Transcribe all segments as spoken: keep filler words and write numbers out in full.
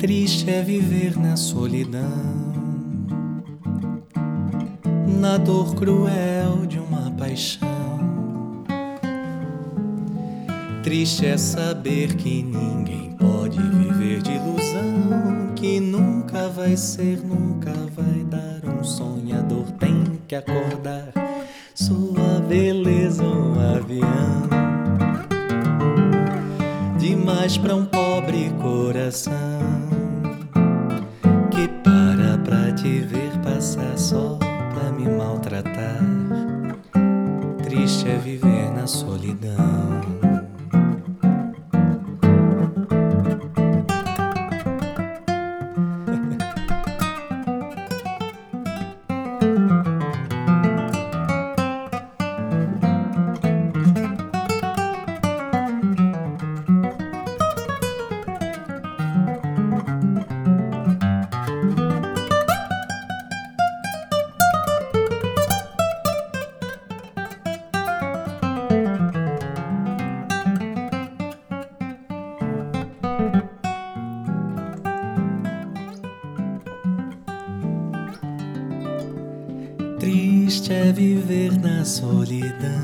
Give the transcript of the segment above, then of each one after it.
Triste é viver na solidão, na dor cruel de uma paixão. Triste é saber que ninguém pode viver de ilusão, que nunca vai ser, nunca vai dar. Um sonhador tem que acordar, sua beleza um avião. Demais pra um pobre coração que para pra te ver passar só pra me maltratar. Triste é viver na solidão. Triste é viver na solidão,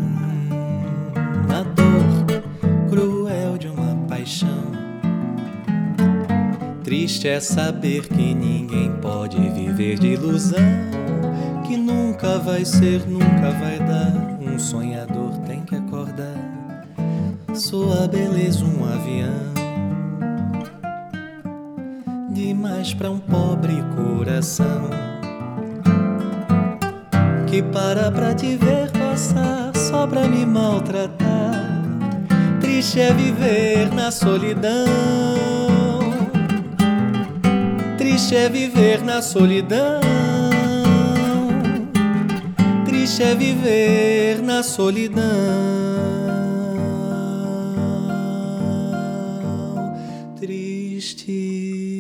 na dor cruel de uma paixão. Triste é saber que ninguém pode viver de ilusão, que nunca vai ser, nunca vai dar. Um sonhador tem que acordar, sua beleza um avião. Demais pra um pobre coração que para pra te ver passar só pra me maltratar. Triste é viver na solidão, triste é viver na solidão, triste é viver na solidão. Triste